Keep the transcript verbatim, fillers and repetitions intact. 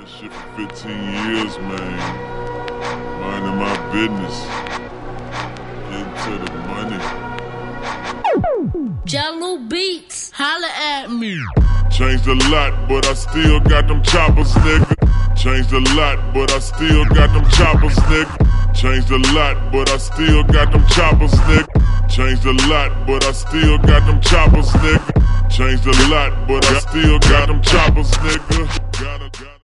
Shit for fifteen years, man. Minding my business. Getting to the money. Jello Beats, holla at me. Changed a lot, but I still got them choppers, nigga. Changed a lot, but I still got them choppers, nigga. Changed a lot, but I still got them choppers, nigga. Changed a lot, but I still got them choppers, nigga. Changed a lot, but I still got them choppers, nigga. Gotta, gotta